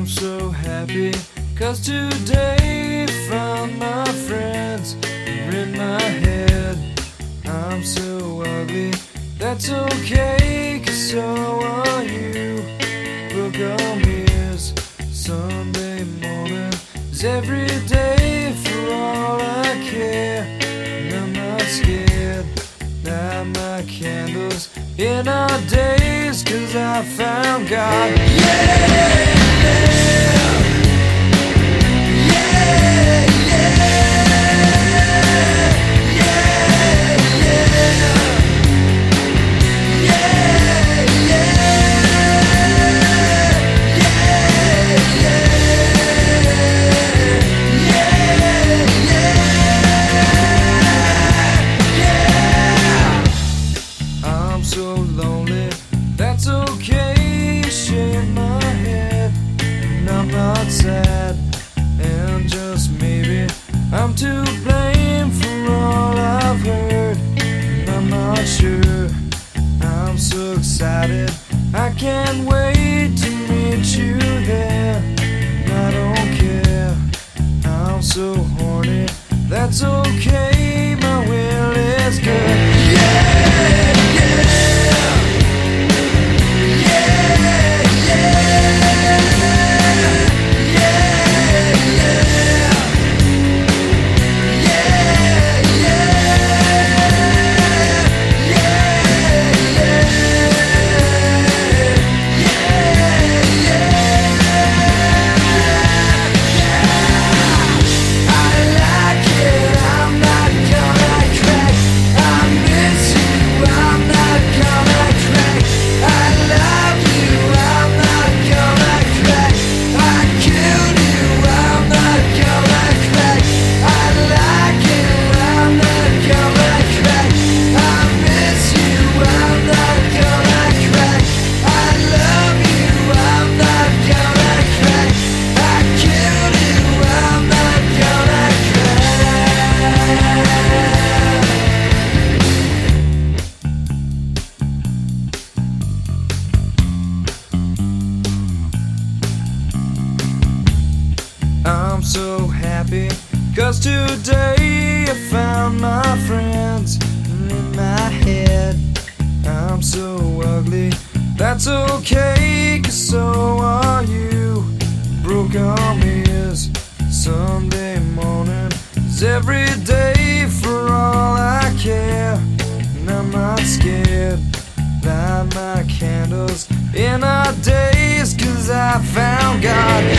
I'm so happy, 'cause today found my friends are in my head. I'm so ugly, that's okay, 'cause so are you. Book on ears, Sunday morning is every day for all I care. And I'm not scared, light my candles in our days, 'cause I found God. Yeah! So lonely, that's okay, shake my head, and I'm not sad, and just maybe I'm to blame for all I've heard, and I'm not sure. I'm so excited, I can't wait to meet you there, and I don't care, I'm so horny, that's okay, my will is good. Yeah! I'm so happy, 'cause today I found my friends in my head. I'm so ugly, that's okay, 'cause so are you. Broke arm is Sunday morning is every day for all I care. And I'm not scared, light my candles in our days, 'cause I found God.